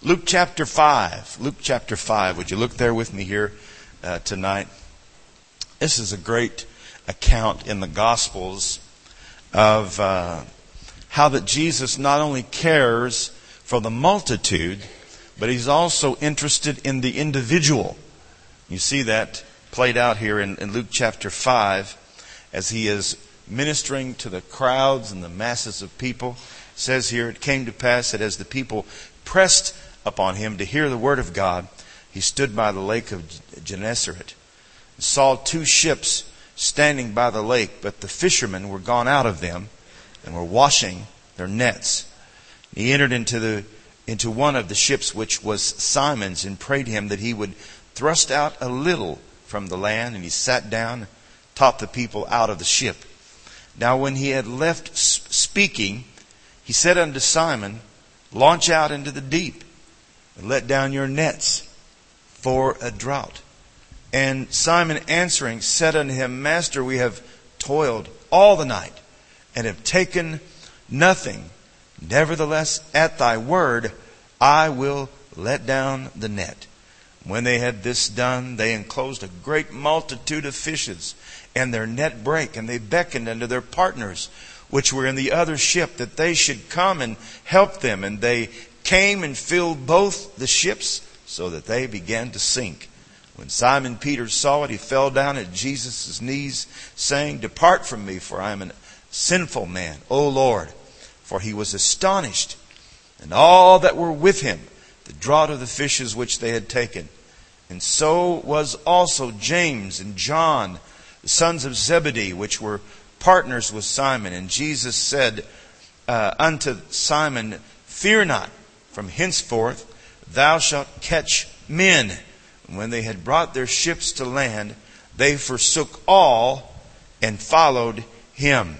Luke chapter 5. Luke chapter 5. Would you look there with me here tonight? This is a great account in the Gospels of how that Jesus not only cares for the multitude, but He's also interested in the individual. You see that played out here in Luke chapter 5 as He is ministering to the crowds and the masses of people. It says here, it came to pass that as the people pressed upon Him to hear the word of God, He stood by the lake of Gennesaret and saw two ships standing by the lake, but the fishermen were gone out of them and were washing their nets. He entered into one of the ships, which was Simon's, and prayed him that he would thrust out a little from the land. And he sat down and taught the people out of the ship. Now when he had left speaking, he said unto Simon, Launch out into the deep, and let down your nets for a draught. And Simon answering said unto him, Master, we have toiled all the night, and have taken nothing. Nevertheless, at thy word, I will let down the net. When they had this done, they enclosed a great multitude of fishes, and their net brake, and they beckoned unto their partners, which were in the other ship, that they should come and help them. And they came and filled both the ships, so that they began to sink. When Simon Peter saw it, he fell down at Jesus' knees, saying, Depart from me, for I am a sinful man, O Lord. For he was astonished, and all that were with him, the draught of the fishes which they had taken. And so was also James and John, the sons of Zebedee, which were partners with Simon. And Jesus said unto Simon, Fear not, from henceforth thou shalt catch men. And when they had brought their ships to land, they forsook all and followed Him.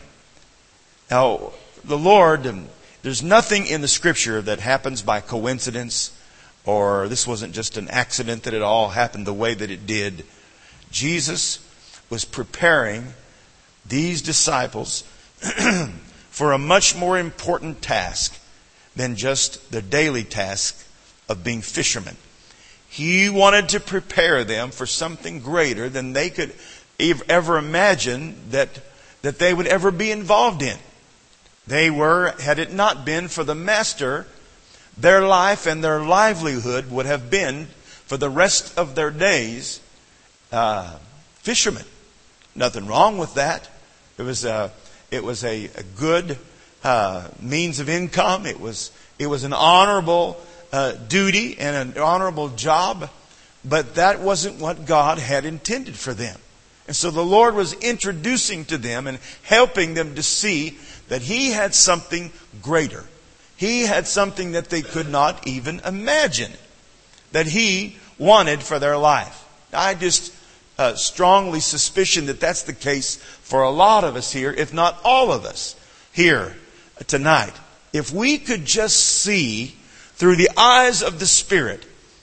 Now, the Lord, there's nothing in the Scripture that happens by coincidence, or this wasn't just an accident that it all happened the way that it did. Jesus was preparing these disciples for a much more important task than just the daily task of being fishermen. He wanted to prepare them for something greater than they could ever imagine that they would ever be involved in. They were, had it not been for the Master, their life and their livelihood would have been, for the rest of their days, fishermen. Nothing wrong with that. It was a good means of income. It was an honorable duty and an honorable job. But that wasn't what God had intended for them. And so the Lord was introducing to them and helping them to see that He had something greater. He had something that they could not even imagine that He wanted for their life. I just strongly suspicion that that's the case for a lot of us here, if not all of us here tonight. If we could just see through the eyes of the Spirit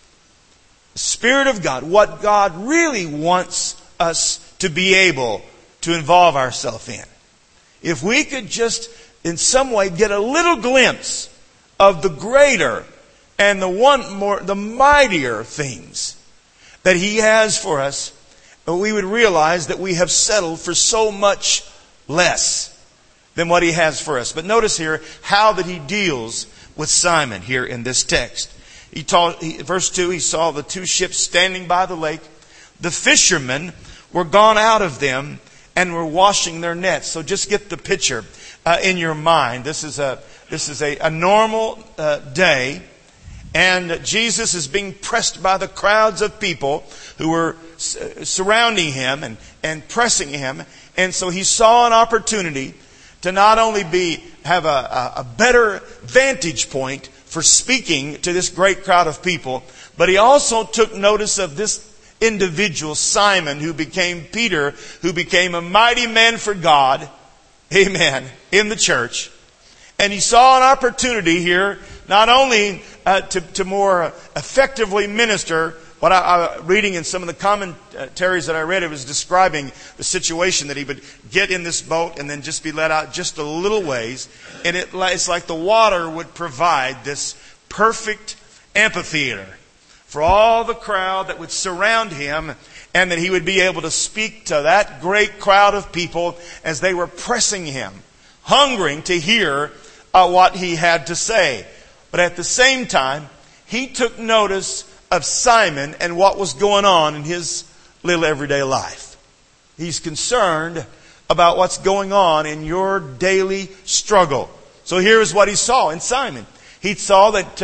of God, what God really wants us to be able to involve ourselves in. If we could just in some way get a little glimpse of the greater and the mightier things that He has for us, we would realize that we have settled for so much less than what He has for us. But notice here how that He deals with Simon here in this text. Verse 2, he saw the two ships standing by the lake. The fishermen were gone out of them and were washing their nets. So just get the picture in your mind. This is a normal day, and Jesus is being pressed by the crowds of people who were surrounding Him and pressing Him. And so He saw an opportunity to not only have a better vantage point for speaking to this great crowd of people, but He also took notice of this individual, Simon, who became Peter, who became a mighty man for God, amen, in the church. And He saw an opportunity here not only to more effectively minister. What I reading in some of the commentaries that I read, it was describing the situation that he would get in this boat and then just be let out just a little ways. And it's like the water would provide this perfect amphitheater for all the crowd that would surround him, and that he would be able to speak to that great crowd of people as they were pressing him, hungering to hear what he had to say. But at the same time, he took notice of Simon and what was going on in his little everyday life. He's concerned about what's going on in your daily struggle. So here is what he saw in Simon. He saw that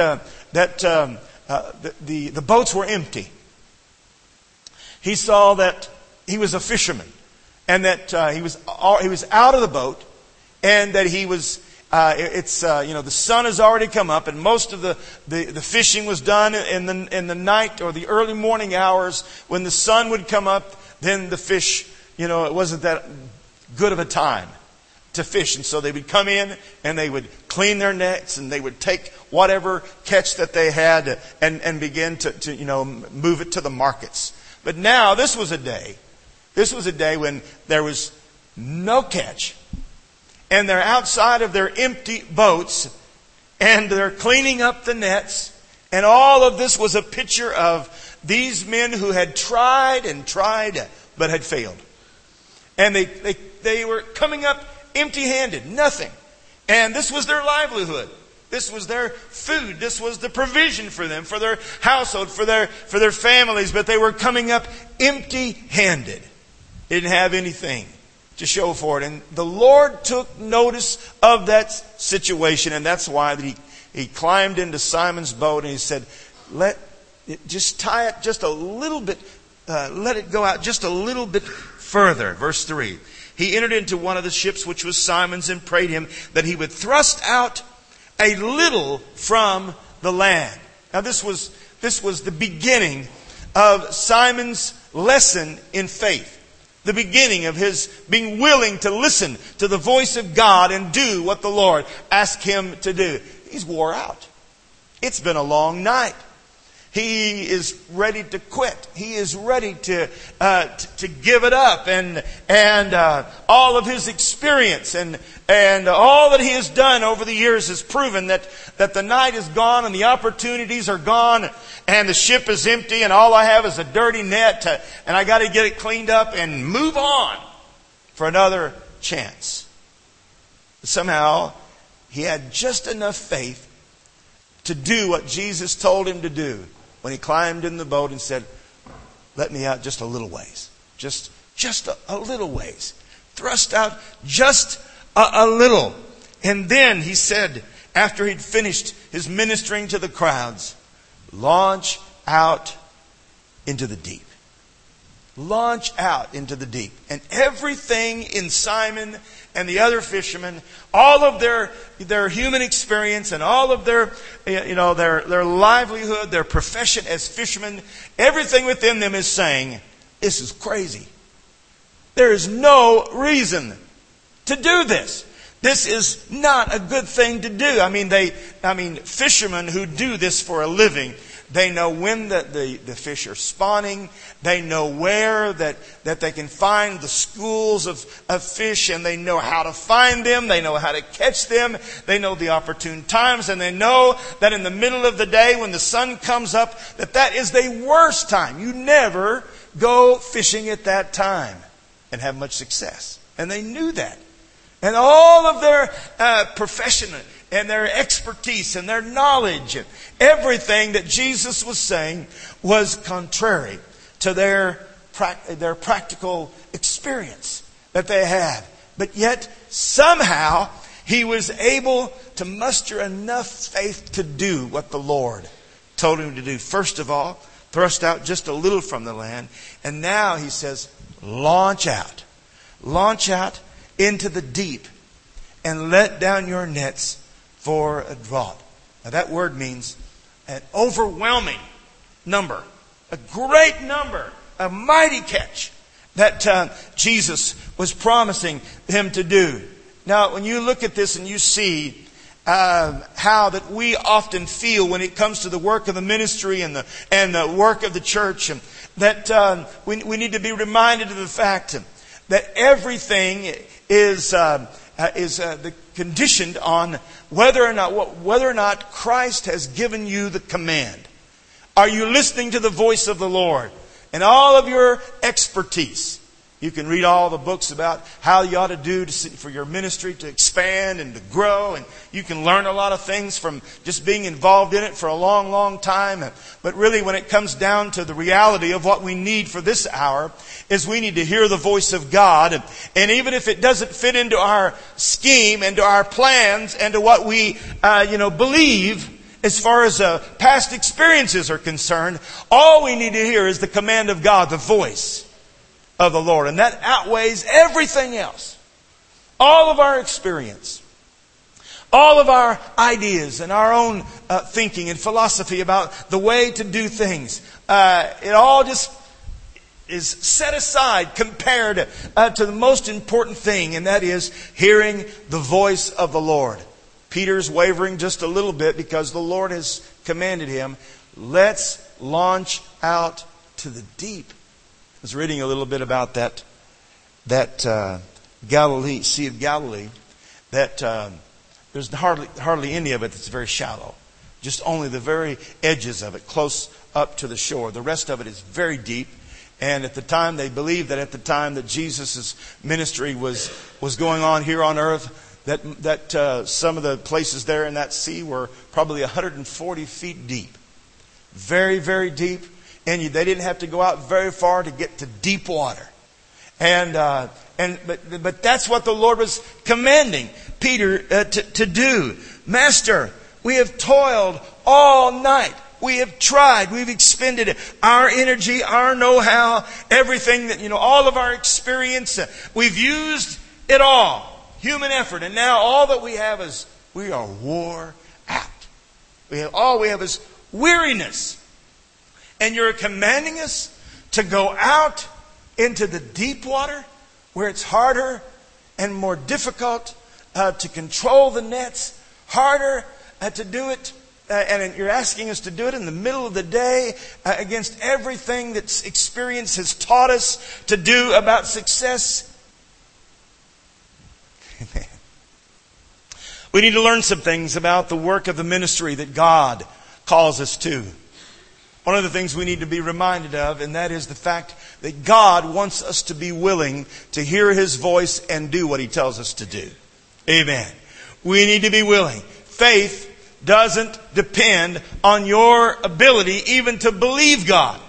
the boats were empty. He saw that he was a fisherman, and that he was out of the boat, and that he was. The sun has already come up, and most of the fishing was done in the night or the early morning hours when the sun would come up. Then the fish, it wasn't that good of a time to fish, and so they would come in and they would clean their nets, and they would take whatever catch that they had and begin to move it to the markets. But now this was a day when there was no catch. And they're outside of their empty boats, and they're cleaning up the nets. And all of this was a picture of these men who had tried and tried, but had failed. And they were coming up empty-handed, nothing. And this was their livelihood. This was their food. This was the provision for them, for their household, for their families. But they were coming up empty-handed. They didn't have anything to show for it. And the Lord took notice of that situation, and that's why he climbed into Simon's boat, and he said, just tie it just a little bit, let it go out just a little bit further. Verse 3. He entered into one of the ships, which was Simon's, and prayed him that he would thrust out a little from the land. Now this was the beginning of Simon's lesson in faith. The beginning of his being willing to listen to the voice of God and do what the Lord asked him to do. He's wore out. It's been a long night. He is ready to quit. He is ready to give it up, and all of his experience and all that he has done over the years has proven that the night is gone and the opportunities are gone and the ship is empty and all I have is a dirty net and I got to get it cleaned up and move on for another chance. Somehow he had just enough faith to do what Jesus told him to do when he climbed in the boat and said, "Let me out just a little ways. Just a little ways. Thrust out just a little." And then he said, after he'd finished his ministering to the crowds, "Launch out into the deep." Launch out into the deep. And everything in Simon and the other fishermen, all of their human experience and all of their livelihood, their profession as fishermen, everything within them is saying, this is crazy. There is no reason to do this. This is not a good thing to do. I mean, fishermen who do this for a living, they know when the fish are spawning. They know where that they can find the schools of fish, and they know how to find them. They know how to catch them. They know the opportune times, and they know that in the middle of the day when the sun comes up, that is the worst time. You never go fishing at that time and have much success. And they knew that. And all of their profession and their expertise and their knowledge and everything that Jesus was saying was contrary to their practical experience that they had. But yet, somehow, he was able to muster enough faith to do what the Lord told him to do. First of all, thrust out just a little from the land. And now he says, launch out. Launch out into the deep and let down your nets for a draught. Now that word means an overwhelming number, a great number, a mighty catch that Jesus was promising him to do. Now when you look at this and you see how that we often feel when it comes to the work of the ministry and the work of the church, that we need to be reminded of the fact that everything is conditioned on whether or not Christ has given you the command. Are you listening to the voice of the Lord? And all of your expertise. You can read all the books about how you ought to do for your ministry to expand and to grow. And you can learn a lot of things from just being involved in it for a long, long time. But really when it comes down to the reality of what we need for this hour is we need to hear the voice of God. And even if it doesn't fit into our scheme and to our plans and to what we believe as far as past experiences are concerned, all we need to hear is the command of God, the voice of the Lord. And that outweighs everything else. All of our experience. All of our ideas and our own thinking and philosophy about the way to do things. It all just is set aside compared to the most important thing. And that is hearing the voice of the Lord. Peter's wavering just a little bit because the Lord has commanded him, let's launch out to the deep. I was reading a little bit about that Galilee, Sea of Galilee, that there's hardly any of it that's very shallow. Just only the very edges of it, close up to the shore. The rest of it is very deep. And at the time, they believed that at the time that Jesus' ministry was going on here on earth, that some of the places there in that sea were probably 140 feet deep. Very, very deep. And they didn't have to go out very far to get to deep water. But that's what the Lord was commanding Peter to do. Master, we have toiled all night. We have tried. We've expended our energy, our know-how, everything that, all of our experience. We've used it all. Human effort. And now all that we have is we are wore out. All we have is weariness. And you're commanding us to go out into the deep water where it's harder and more difficult to control the nets, harder to do it. And you're asking us to do it in the middle of the day against everything that experience has taught us to do about success. We need to learn some things about the work of the ministry that God calls us to. One of the things we need to be reminded of, and that is the fact that God wants us to be willing to hear His voice and do what He tells us to do. Amen. We need to be willing. Faith doesn't depend on your ability even to believe God.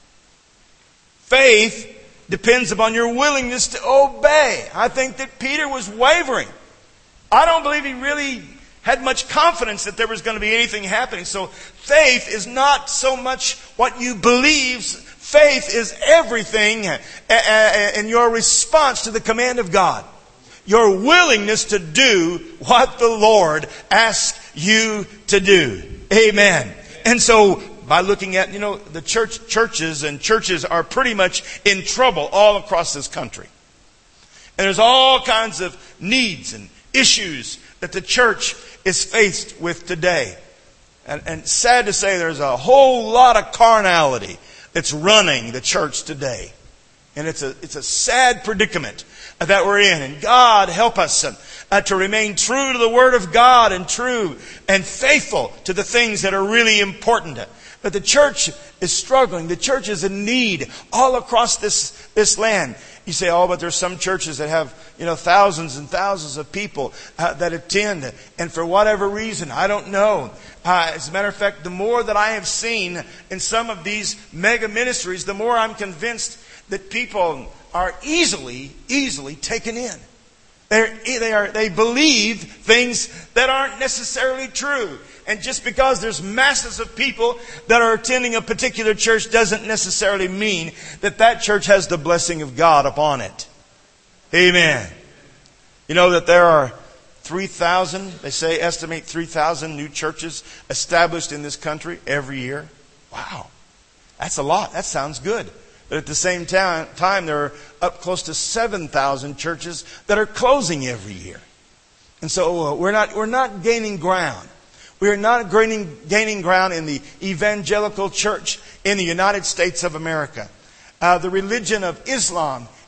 Faith depends upon your willingness to obey. I think that Peter was wavering. I don't believe he really had much confidence that there was going to be anything happening. So faith is not so much what you believe. Faith is everything in your response to the command of God. Your willingness to do what the Lord asks you to do. Amen. And so by looking at, the churches are pretty much in trouble all across this country. And there's all kinds of needs and issues that the church is faced with today. And sad to say, there's a whole lot of carnality that's running the church today. And it's a sad predicament that we're in. And God help us to remain true to the Word of God and true and faithful to the things that are really important. But the church is struggling. The church is in need all across this land. You say, but there's some churches that have, thousands and thousands of people that attend. And for whatever reason, I don't know. As a matter of fact, the more that I have seen in some of these mega ministries, the more I'm convinced that people are easily taken in. They believe things that aren't necessarily true. And just because there's masses of people that are attending a particular church doesn't necessarily mean that church has the blessing of God upon it. Amen. You know that there are 3,000, estimate 3,000 new churches established in this country every year. Wow. That's a lot. That sounds good. But at the same time, there are up close to 7,000 churches that are closing every year. And so we're not gaining ground. We are not gaining ground in the evangelical church in the United States of America. The religion of Islam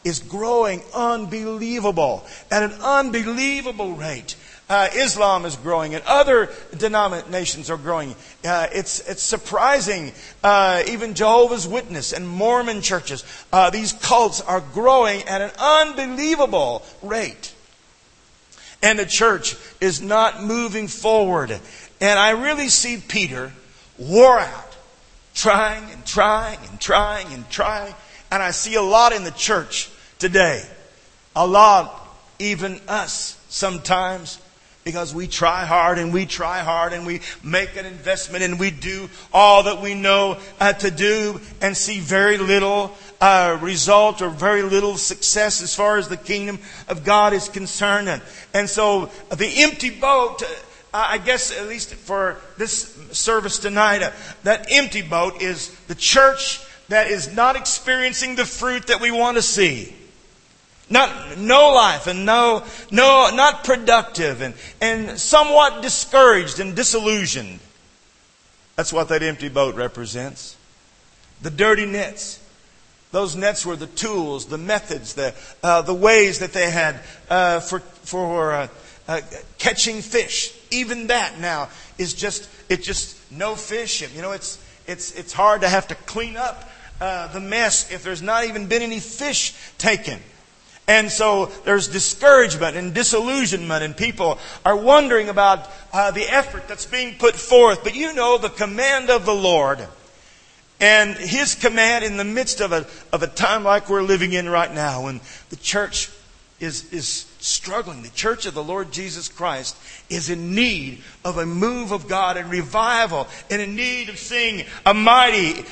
is growing unbelievable, at an unbelievable rate. Islam is growing, and other denominations are growing. It's surprising. Even Jehovah's Witness and Mormon churches, these cults are growing at an unbelievable rate. And the church is not moving forward. And I really see Peter wore out, trying and trying and trying and trying. And I see a lot in the church today. A lot, even us sometimes, because we try hard and we try hard and we make an investment and we do all that we know to do and see very little result or very little success as far as the kingdom of God is concerned. And so the empty boat, I guess at least for this service tonight, that empty boat is the church that is not experiencing the fruit that we want to see. No life and not productive and somewhat discouraged and disillusioned. That's what that empty boat represents. The dirty nets. Those nets were the tools, the methods, the ways that they had for catching fish. Even that now is just no fish. You know, it's hard to have to clean up the mess if there's not even been any fish taken. And so there's discouragement and disillusionment, and people are wondering about the effort that's being put forth. But you know the command of the Lord, and His command in the midst of a time like we're living in right now, when the church is struggling. The church of the Lord Jesus Christ is in need of a move of God and revival, and in need of seeing a mighty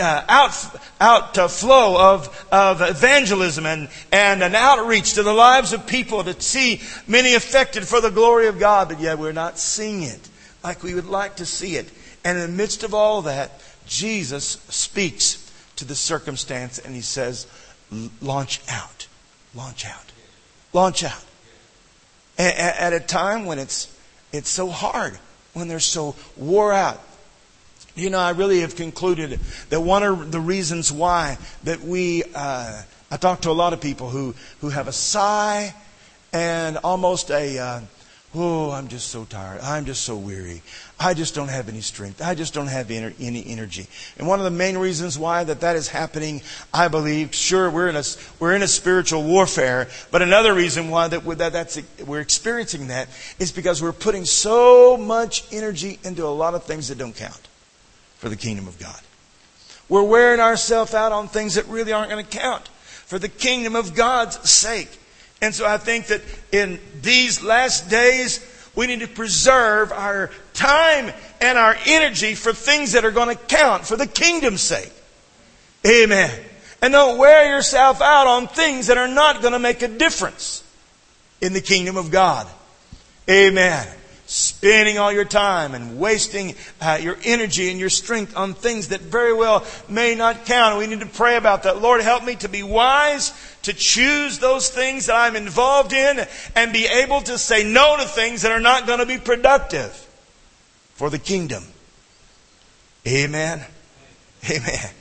outflow of evangelism and an outreach to the lives of people, to see many affected for the glory of God. But yet we're not seeing it like we would like to see it. And in the midst of all that, Jesus speaks to the circumstance and He says, launch out. Launch out. Launch out. At a time when it's so hard, when they're so wore out. You know, I really have concluded that one of the reasons why that I talk to a lot of people who have a sigh and almost I'm just so tired. I'm just so weary. I just don't have any strength. I just don't have any energy. And one of the main reasons why that is happening, I believe, sure, we're in a spiritual warfare, but another reason why we're experiencing that is because we're putting so much energy into a lot of things that don't count for the kingdom of God. We're wearing ourselves out on things that really aren't going to count for the kingdom of God's sake. And so I think that in these last days, we need to preserve our time and our energy for things that are going to count for the kingdom's sake. Amen. And don't wear yourself out on things that are not going to make a difference in the kingdom of God. Amen. Spending all your time and wasting your energy and your strength on things that very well may not count. We need to pray about that. Lord, help me to be wise, to choose those things that I'm involved in, and be able to say no to things that are not going to be productive for the kingdom. Amen. Amen.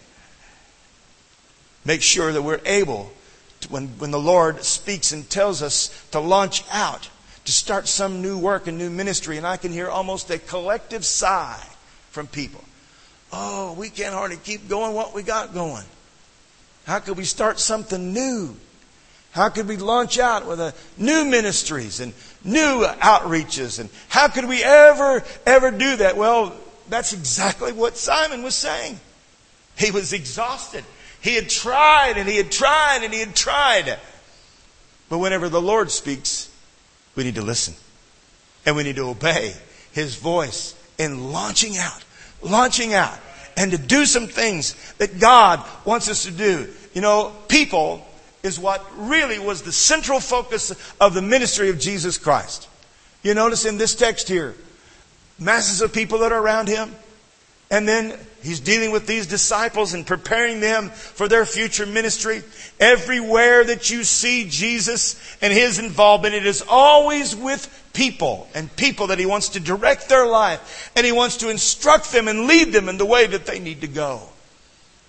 Make sure that we're able to, when the Lord speaks and tells us to launch out, to start some new work and new ministry, and I can hear almost a collective sigh from people. Oh, we can't hardly keep going what we got going. How could we start something new? How could we launch out with new ministries and new outreaches? And how could we ever do that? Well, that's exactly what Simon was saying. He was exhausted. He had tried and he had tried and he had tried. But whenever the Lord speaks, we need to listen. And we need to obey His voice in launching out. And to do some things that God wants us to do. You know, people is what really was the central focus of the ministry of Jesus Christ. You notice in this text here, masses of people that are around Him. And then He's dealing with these disciples and preparing them for their future ministry. Everywhere that you see Jesus and His involvement, it is always with people, and people that He wants to direct their life, and He wants to instruct them and lead them in the way that they need to go.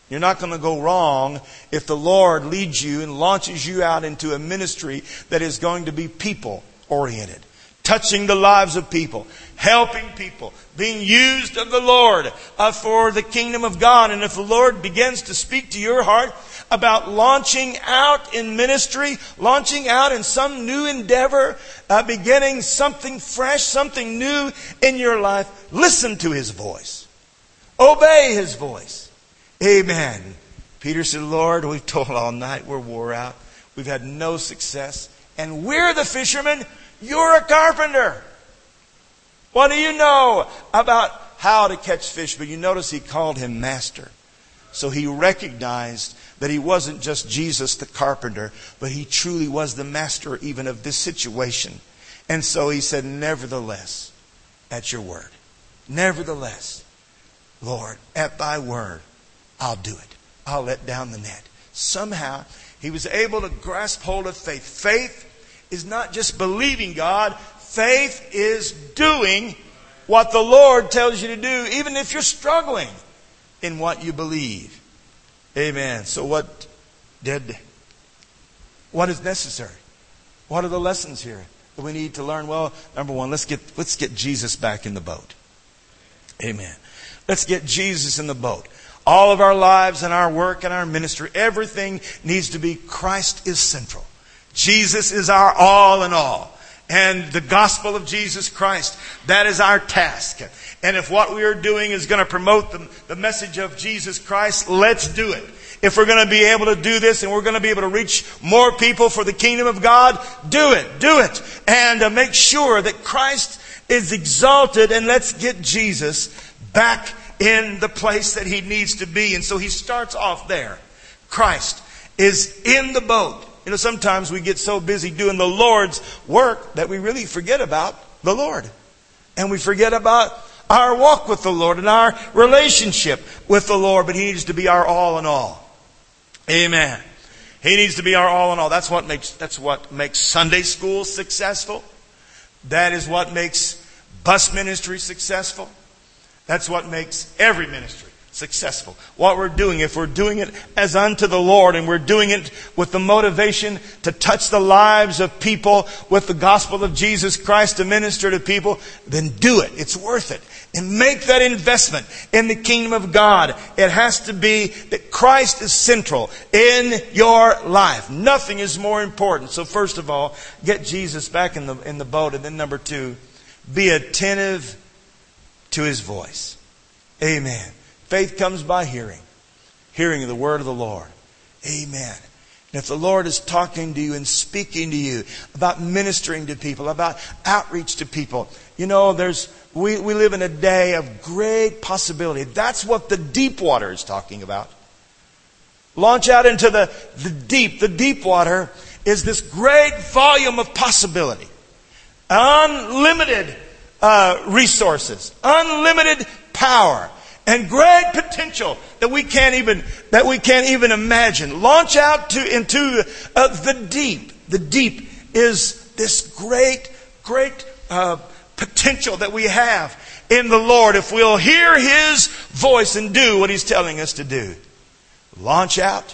You're not going to go wrong if the Lord leads you and launches you out into a ministry that is going to be people-oriented. Touching the lives of people, helping people, being used of the Lord for the kingdom of God. And if the Lord begins to speak to your heart about launching out in ministry, launching out in some new endeavor, beginning something fresh, something new in your life, listen to His voice. Obey His voice. Amen. Peter said, Lord, we've toiled all night. We're wore out. We've had no success. And we're the fishermen. You're a carpenter. What do you know about how to catch fish? But you notice he called him master. So he recognized that he wasn't just Jesus the carpenter, but he truly was the master even of this situation. And so he said, nevertheless, at your word. Nevertheless, Lord, at thy word, I'll do it. I'll let down the net. Somehow, he was able to grasp hold of faith. Faith is not just believing God. Faith is doing what the Lord tells you to do, even if you're struggling in what you believe. Amen. So what is necessary? What are the lessons here that we need to learn? Well, number one, let's get Jesus back in the boat. Amen. Let's get Jesus in the boat. All of our lives and our work and our ministry, everything needs to be Christ is central. Jesus is our all in all. And the gospel of Jesus Christ, that is our task. And if what we are doing is going to promote the message of Jesus Christ, let's do it. If we're going to be able to do this and we're going to be able to reach more people for the kingdom of God, do it. Do it. And make sure that Christ is exalted, and let's get Jesus back in the place that He needs to be. And so he starts off there. Christ is in the boat. You know, sometimes we get so busy doing the Lord's work that we really forget about the Lord. And we forget about our walk with the Lord and our relationship with the Lord. But He needs to be our all in all. Amen. He needs to be our all in all. That's what makes Sunday school successful. That is what makes bus ministry successful. That's what makes every ministry successful. What we're doing, if we're doing it as unto the Lord and we're doing it with the motivation to touch the lives of people with the gospel of Jesus Christ, to minister to people, then do it. It's worth it. And make that investment in the kingdom of God. It has to be that Christ is central in your life. Nothing is more important. So first of all, get Jesus back in the boat. And then number two, be attentive to His voice. Amen. Faith comes by hearing. Hearing the word of the Lord. Amen. And if the Lord is talking to you and speaking to you about ministering to people, about outreach to people, you know, we live in a day of great possibility. That's what the deep water is talking about. Launch out into the deep. The deep water is this great volume of possibility. Unlimited resources. Unlimited power. And great potential that we can't even imagine. Launch out into the deep. The deep is this great potential that we have in the Lord if we'll hear His voice and do what He's telling us to do. Launch out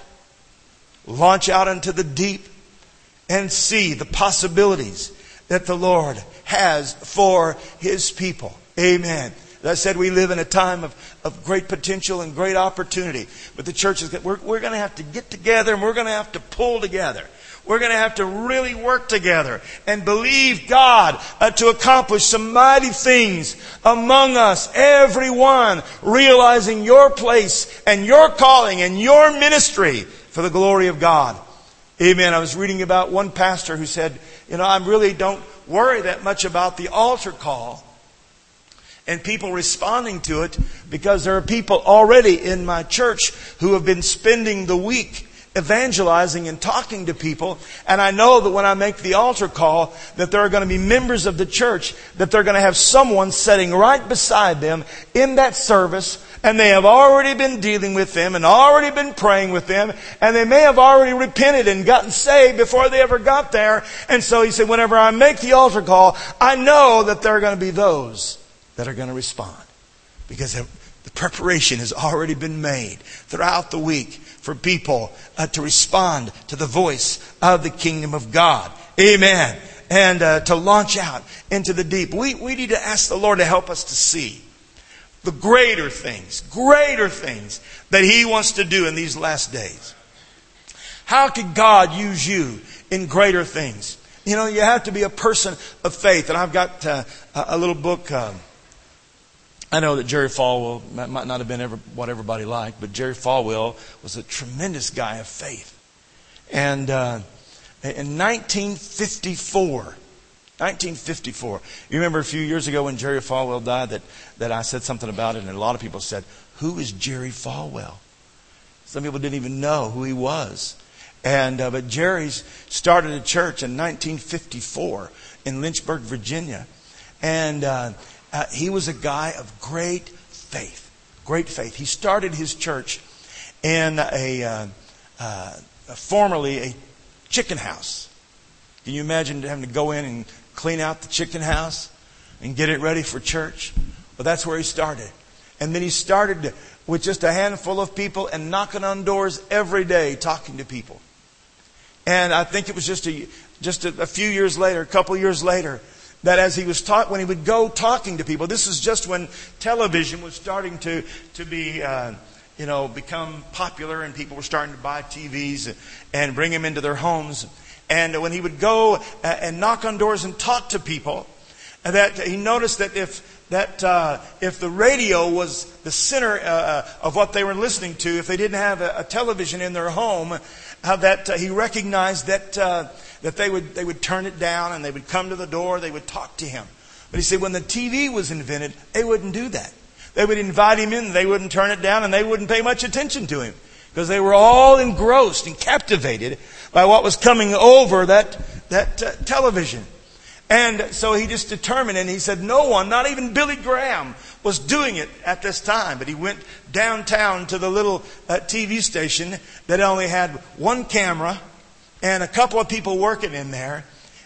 into the deep and see the possibilities that the Lord has for His people. Amen. As I said, we live in a time of great potential and great opportunity. But the church we're going to have to get together and we're going to have to pull together. We're going to have to really work together and believe God to accomplish some mighty things among us. Everyone realizing your place and your calling and your ministry for the glory of God. Amen. I was reading about one pastor who said, you know, I really don't worry that much about the altar call and people responding to it, because there are people already in my church who have been spending the week evangelizing and talking to people. And I know that when I make the altar call, that there are going to be members of the church, that they're going to have someone sitting right beside them in that service. And they have already been dealing with them and already been praying with them. And they may have already repented and gotten saved before they ever got there. And so he said, whenever I make the altar call, I know that there are going to be those that are going to respond. Because the preparation has already been made throughout the week for people to respond to the voice of the kingdom of God. Amen. And to launch out into the deep. We need to ask the Lord to help us to see the greater things that He wants to do in these last days. How could God use you in greater things? You know, you have to be a person of faith. And I've got a little book. I know that Jerry Falwell might not have been what everybody liked, but Jerry Falwell was a tremendous guy of faith. And in 1954, you remember a few years ago when Jerry Falwell died that I said something about it, and a lot of people said, "Who is Jerry Falwell?" Some people didn't even know who he was. And but Jerry started a church in 1954 in Lynchburg, Virginia. And he was a guy of great faith. Great faith. He started his church in formerly a chicken house. Can you imagine having to go in and clean out the chicken house and get it ready for church? Well, that's where he started. And then he started with just a handful of people and knocking on doors every day, talking to people. And I think it was just a few years later, a couple years later, that as he was taught, when he would go talking to people, this is just when television was starting to be, become popular, and people were starting to buy TVs and bring them into their homes. And when he would go and knock on doors and talk to people, that he noticed that if the radio was the center of what they were listening to, if they didn't have a television in their home, that he recognized that they would turn it down, and they would come to the door, they would talk to him. But he said when the TV was invented, they wouldn't do that. They would invite him in, they wouldn't turn it down, and they wouldn't pay much attention to him, because they were all engrossed and captivated by what was coming over that television. And so he just determined, and he said no one, not even Billy Graham, was doing it at this time. But he went downtown to the little TV station that only had one camera and a couple of people working in there.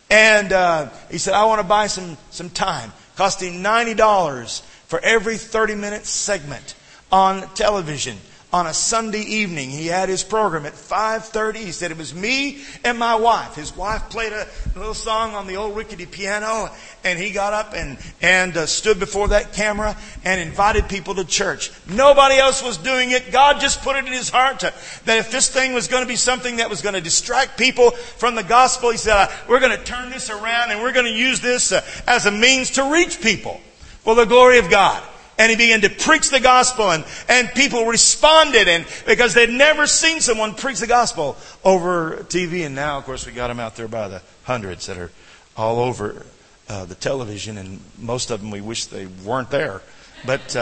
And he said, I want to buy some time. Cost him $90 for every 30-minute segment on television. On a Sunday evening, he had his program at 5:30. He said it was me and my wife. His wife played a little song on the old rickety piano, and he got up and stood before that camera and invited people to church. Nobody else was doing it. God just put it in his heart that if this thing was going to be something that was going to distract people from the gospel, he said, we're going to turn this around and we're going to use this as a means to reach people for the glory of God. And he began to preach the gospel, and people responded, and because they'd never seen someone preach the gospel over TV. And now, of course, we got them out there by the hundreds that are all over the television, and most of them we wish they weren't there. But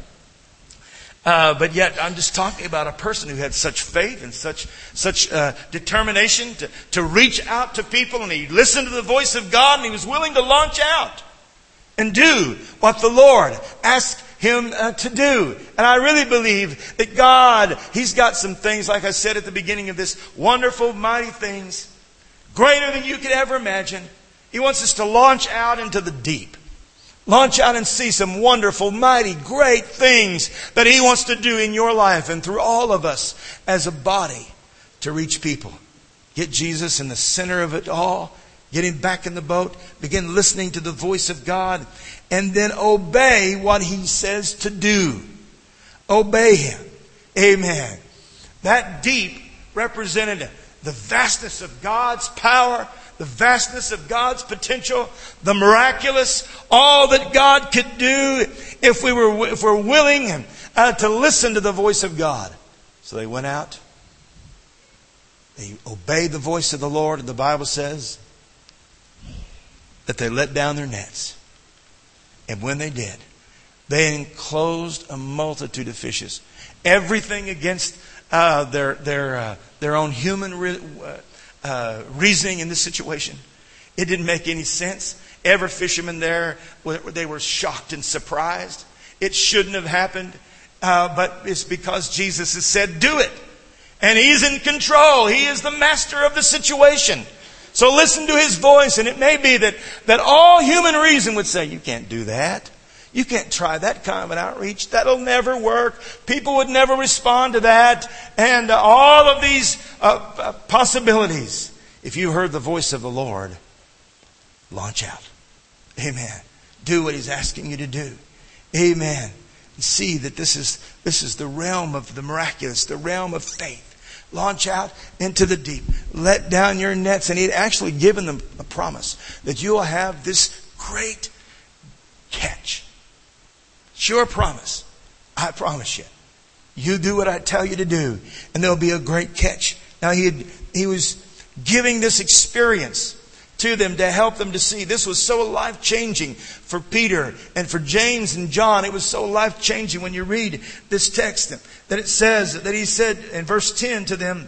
yet, I'm just talking about a person who had such faith and such determination to reach out to people, and he listened to the voice of God, and he was willing to launch out and do what the Lord asked him to do. And I really believe that God, He's got some things, like I said at the beginning of this, wonderful, mighty things, greater than you could ever imagine. He wants us to launch out into the deep. Launch out and see some wonderful, mighty, great things that He wants to do in your life and through all of us as a body to reach people. Get Jesus in the center of it all. Get Him back in the boat. Begin listening to the voice of God. And then obey what He says to do. Obey Him. Amen. That deep represented the vastness of God's power, the vastness of God's potential, the miraculous, all that God could do if we're willing to listen to the voice of God. So they went out. They obeyed the voice of the Lord, and the Bible says that they let down their nets. And when they did, they enclosed a multitude of fishes. Everything against their own human reasoning in this situation. It didn't make any sense. Every fisherman there, they were shocked and surprised. It shouldn't have happened. But it's because Jesus has said, do it. And He's in control. He is the master of the situation. So listen to His voice, and it may be that all human reason would say, you can't do that. You can't try that kind of an outreach. That'll never work. People would never respond to that. And all of these possibilities. If you heard the voice of the Lord, launch out. Amen. Do what He's asking you to do. Amen. And see that this is the realm of the miraculous, the realm of faith. Launch out into the deep. Let down your nets. And He'd actually given them a promise that you will have this great catch. Sure promise. I promise you. You do what I tell you to do, and there'll be a great catch. Now he was giving this experience to them to help them to see. This was so life-changing for Peter and for James and John. It was so life-changing when you read this text that it says that He said in verse 10 to them,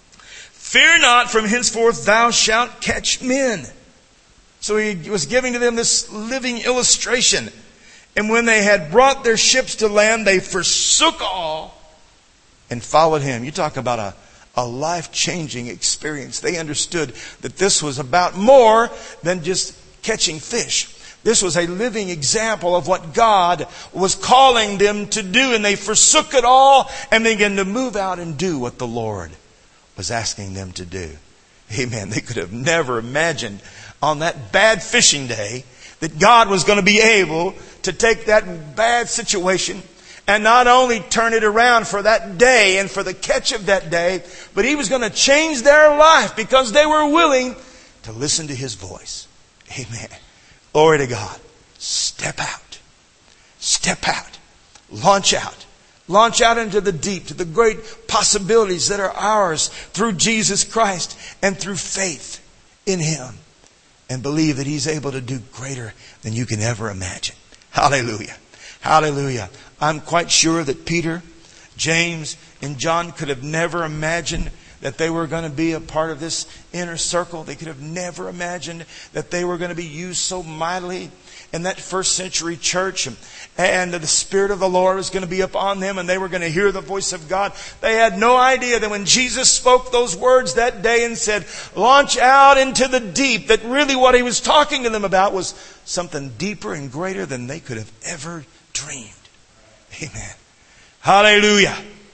"Fear not, from henceforth thou shalt catch men." So He was giving to them this living illustration. And when they had brought their ships to land, they forsook all and followed Him. You talk about a life-changing experience. They understood that this was about more than just catching fish. This was a living example of what God was calling them to do. And they forsook it all and began to move out and do what the Lord was asking them to do. Amen. They could have never imagined on that bad fishing day that God was going to be able to take that bad situation and not only turn it around for that day and for the catch of that day, but He was going to change their life because they were willing to listen to His voice. Amen. Glory to God. Step out. Step out. Launch out. Launch out into the deep, to the great possibilities that are ours through Jesus Christ and through faith in Him. And believe that He's able to do greater than you can ever imagine. Hallelujah. Hallelujah. I'm quite sure that Peter, James, and John could have never imagined that they were going to be a part of this inner circle. They could have never imagined that they were going to be used so mightily in that first century church. And the Spirit of the Lord was going to be upon them and they were going to hear the voice of God. They had no idea that when Jesus spoke those words that day and said, "Launch out into the deep," that really what He was talking to them about was something deeper and greater than they could have ever dreamed. Amen. Hallelujah.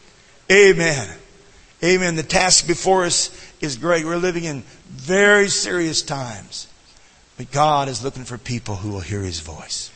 Amen. Amen. The task before us is great. We're living in very serious times. But God is looking for people who will hear His voice.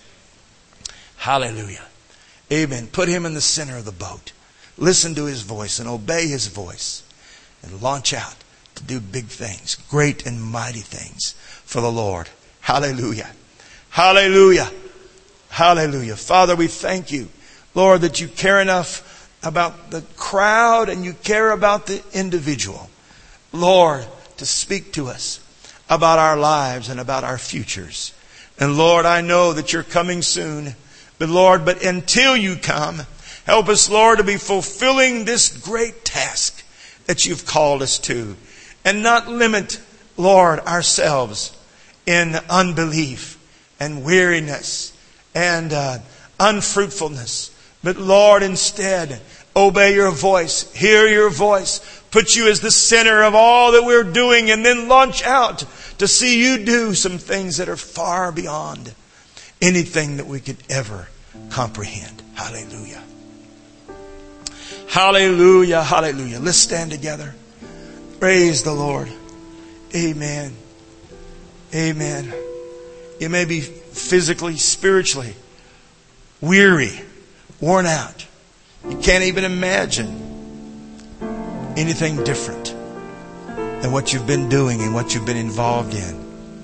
Hallelujah. Amen. Put Him in the center of the boat. Listen to His voice and obey His voice. And launch out to do big things. Great and mighty things for the Lord. Hallelujah. Hallelujah. Hallelujah. Father, we thank You, Lord, that You care enough about the crowd and You care about the individual. Lord, to speak to us about our lives and about our futures. And Lord, I know that You're coming soon. But Lord, but until You come, help us, Lord, to be fulfilling this great task that You've called us to. And not limit, Lord, ourselves in unbelief and weariness and unfruitfulness. But Lord, instead, obey Your voice, hear Your voice, put You as the center of all that we're doing, and then launch out to see You do some things that are far beyond anything that we could ever comprehend. Hallelujah. Hallelujah. Hallelujah. Let's stand together. Praise the Lord. Amen. Amen. You may be physically, spiritually weary, worn out. You can't even imagine anything different than what you've been doing and what you've been involved in.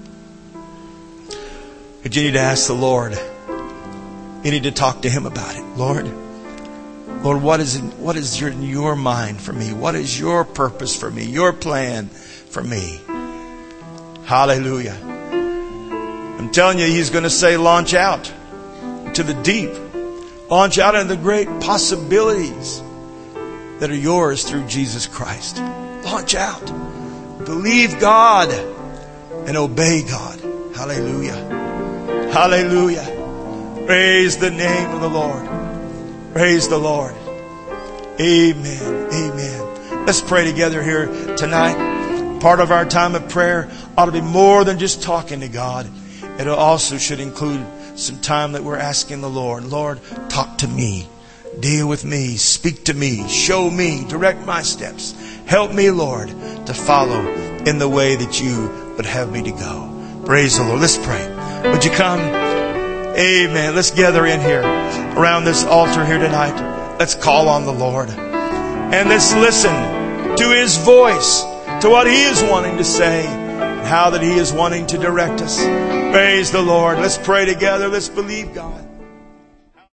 But you need to ask the Lord. You need to talk to Him about it. Lord, what is in Your mind for me? What is Your purpose for me? Your plan for me? Hallelujah. I'm telling you, He's going to say, launch out to the deep. Launch out into the great possibilities that are yours through Jesus Christ. Launch out. Believe God and obey God. Hallelujah. Hallelujah. Praise the name of the Lord. Praise the Lord. Amen. Amen. Let's pray together here tonight. Part of our time of prayer ought to be more than just talking to God. It also should include some time that we're asking the Lord, Lord, talk to me. Deal with me. Speak to me. Show me. Direct my steps. Help me, Lord, to follow in the way that you would have me to go. Praise the Lord. Let's pray. Would you come? Amen. Let's gather in here around this altar here tonight. Let's call on the Lord. And let's listen to His voice, to what He is wanting to say, and how that He is wanting to direct us. Praise the Lord. Let's pray together. Let's believe God.